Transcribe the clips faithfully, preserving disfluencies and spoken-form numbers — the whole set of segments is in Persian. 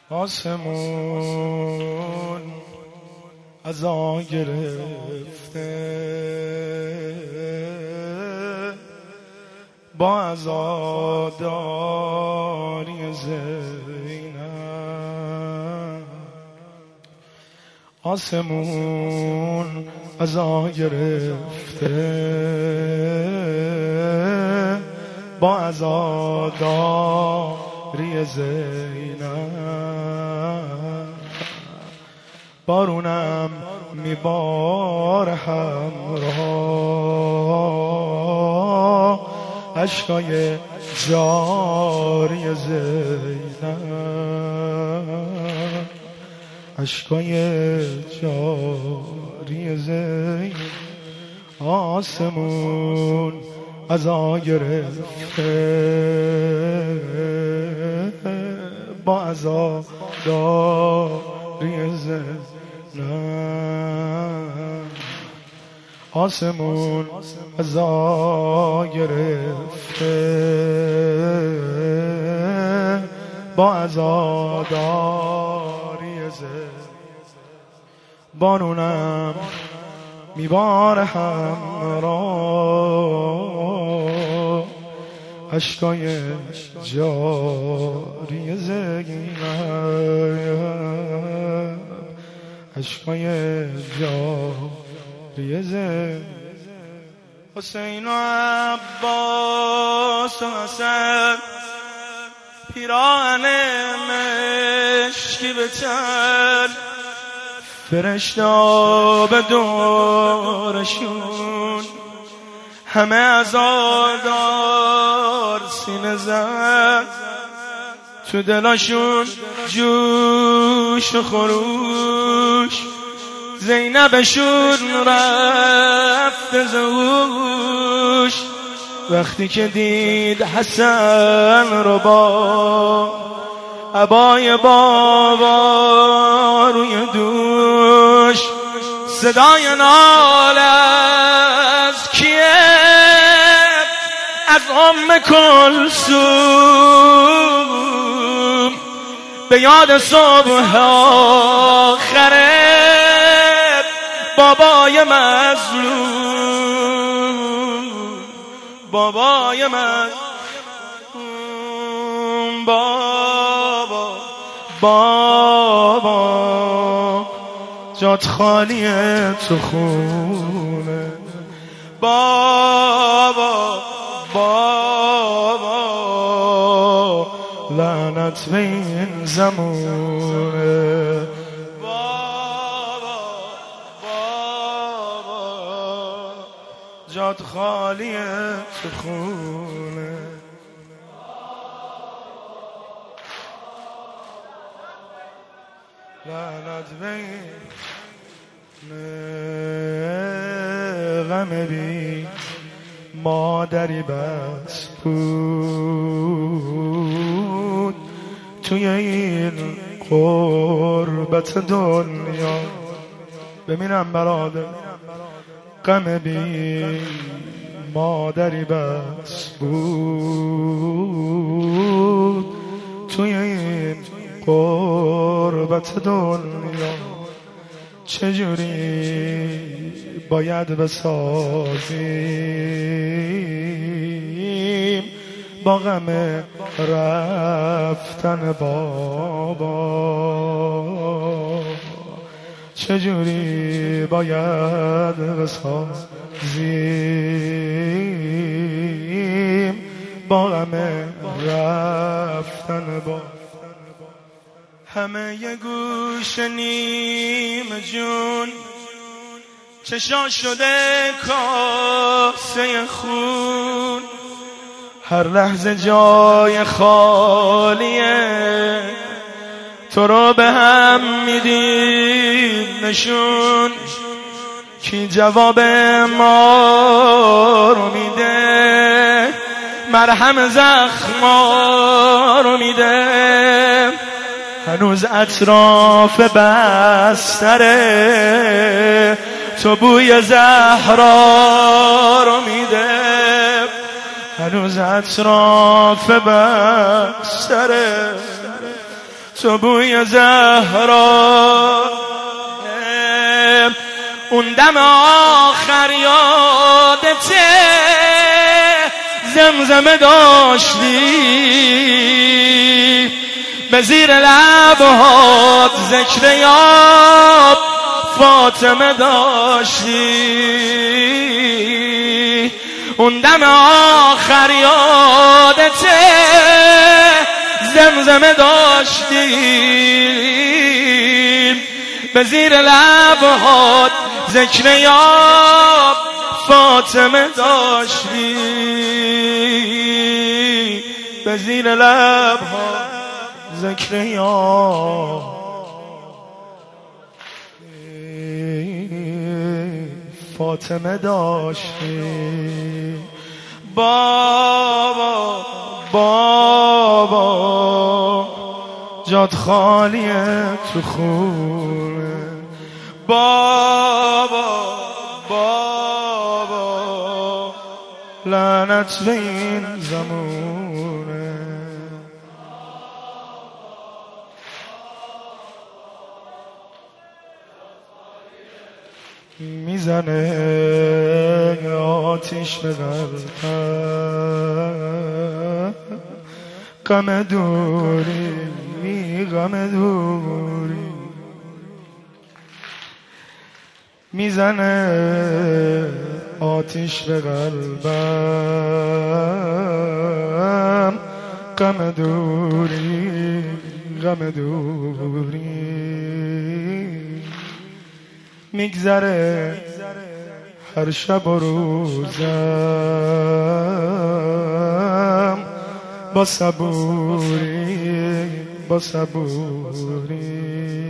آسمون عزا گرفته با عزاداری زینب. آسمون عزا گرفته با عزاداری زینب. بارونم میباره همراه اشکای جاری زینب، اشکای جاری زینب. آسمون عزا گرفته با عزاداری زینب. آسمون عزا گرفته با عزاداری زینب. بارونم میباره همراه اشکای جاری زینب، اشکای جاری زینب. حسین و عباس و حسن پیراهن مشکی به تن، فرشته به دورشون همه عزادار سینه زد، تو دلاشون جوش و خروش، زینبشون رفت زوش. وقتی که دید حسن رو با عبای بابا روی دوش، صدای ناله از کیه؟ از ام کلثوم، به یاد صبح آخره بابای مظلوم، بابای مظلوم. بابا بابا جات خالیه تو خونه، بابا بابا لعنت به این زمونه. بابا بابا جات خالیه تو خونه، لعنت به این غم بی مادری بس بود توی این غربت دنیا. ببینم برادر، غم بی مادری بس بود توی این غربت دنیا. چجوری باید بسازیم با غم رفتن بابا؟ چجوری باید بسازیم با غم رفتن بابا؟ همه یه گوش نیم جون چشا شده کاسه خون، هر لحظه جای خالیه تو رو به هم میدیم نشون. کی جواب ما رو میده؟ مرهم زخما رو میده؟ هنوز اطراف بستره تو بوی زهرا رو میده، هنوز اطراف بستره تو بوی زهرا. اون دم آخر یادته زمزمه داشتی، به زیر لبهات ذکر یاد فاطمه داشتی. اون دم آخر یادته زمزمه داشتی، به زیر لبهات ذکر یاد فاطمه داشتی، به زیر لبهات ذکر یاد فاطمه داشتی. بابا بابا جاد خالیه تو خونه، بابا بابا لعنت به این زمونه. میزنه آتیش به قلبم، غم دوری غم دوری. میزنه آتیش به قلبم، غم دوری غم دوری. میگذره هر شب و روزم با صبوری با صبوری.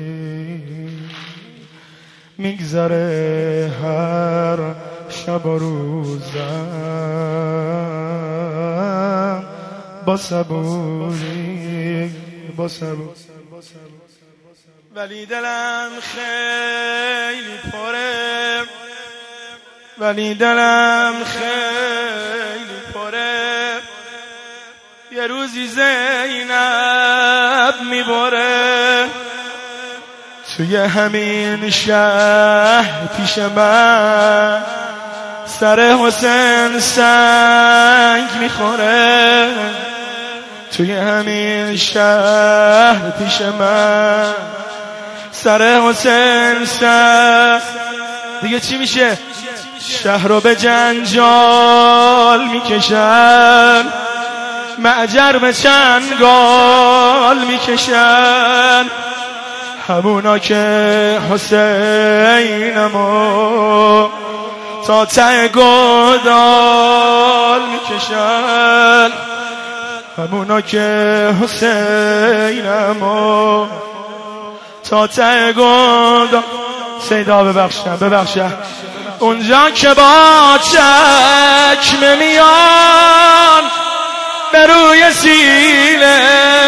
میگذره هر شب و روزم با صبوری با صبوری. ولی دلم خیلی پره، ولی دلم خیلی پره. یه روزی زینب میبره توی همین شهر پیش من، سر حسین سنگ میخوره. توی همین شهر پیش من، سر حسین سنگ. دیگه چی میشه؟ شهر رو به جنجال میکشن، معجر به چنگال میکشن. همونا که حسینمو تا ته گودال میکشن، همونا که حسینمو تا ته گودال. سیدا ببخشم ببخشم. اونجا که با چکمه میان به روی سینه،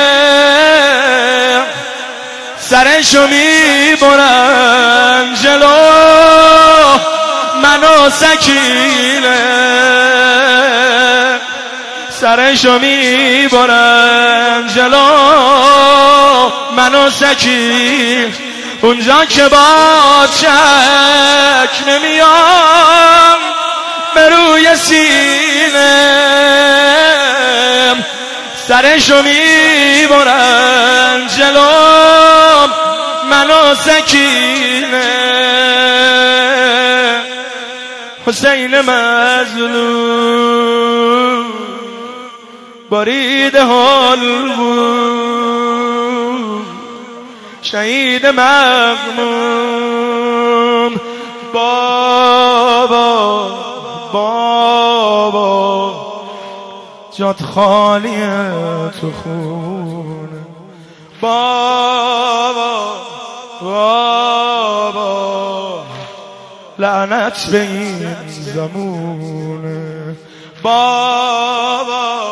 سرشو میبرن جلو منو سکینه، سرشو میبرن جلو منو سکینه. اونجا که با چکمه میان به روی سینه، سرشو میبرن جلو منو سکینه. حسین مظلوم برید حال بود، شهید مغموم. بابا بابا جات خالیه تو خونه، بابا بابا لعنت به این زمونه. بابا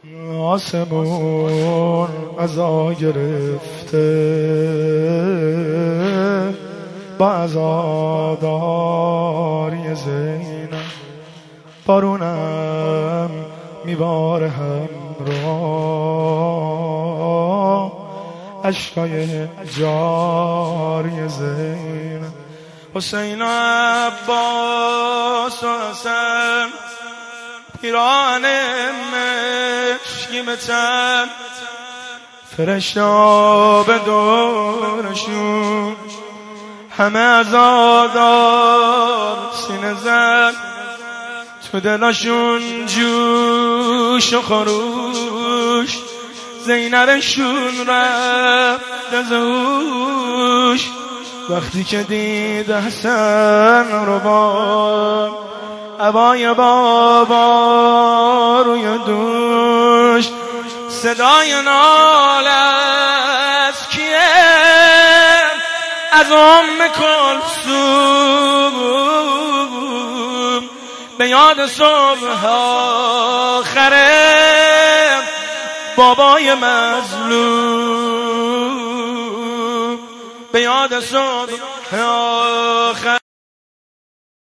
آسمون عزا گرفته با عزاداری زینب، بارونم میباره همراه اشکای جاری زینب. حسین عباس و حسن پیران مشکی به تن، فرشتا به دورشون همه عزادار سینه زد، تو دلاشون جوش و خروش، زینبشون رفت از هوش وقتی که دید حسن رو با عبای بابا روی دوش. صدای ناله از کیه؟ از ام کلثوم، به یاد صبح آخره بابای مظلوم، به یاد صبح آخره